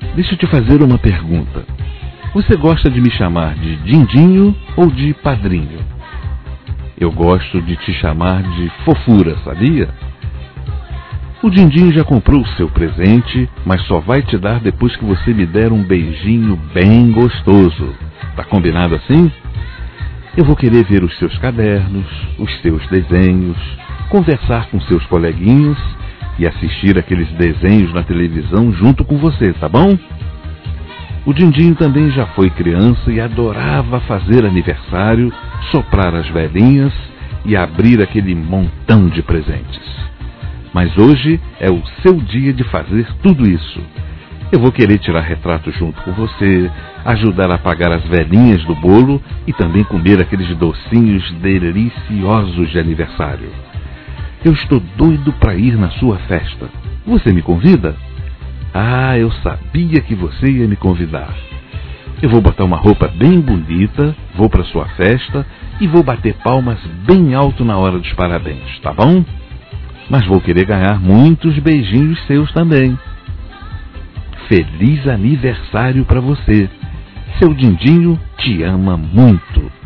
Deixa eu te fazer uma pergunta. Você gosta de me chamar de Dindinho ou de Padrinho? Eu gosto de te chamar de Fofura, sabia? O Dindinho já comprou o seu presente, mas só vai te dar depois que você me der um beijinho bem gostoso. Tá combinado assim? Eu vou querer ver os seus cadernos, os seus desenhos, conversar com seus coleguinhas e assistir aqueles desenhos na televisão junto com você, tá bom? O Dindinho também já foi criança e adorava fazer aniversário, soprar as velhinhas e abrir aquele montão de presentes. Mas hoje é o seu dia de fazer tudo isso. Eu vou querer tirar retrato junto com você, ajudar a pagar as velhinhas do bolo e também comer aqueles docinhos deliciosos de aniversário. Eu estou doido para ir na sua festa. Você me convida? Ah, eu sabia que você ia me convidar. Eu vou botar uma roupa bem bonita, vou para sua festa e vou bater palmas bem alto na hora dos parabéns, tá bom? Mas vou querer ganhar muitos beijinhos seus também. Feliz aniversário para você. Seu Dindinho te ama muito.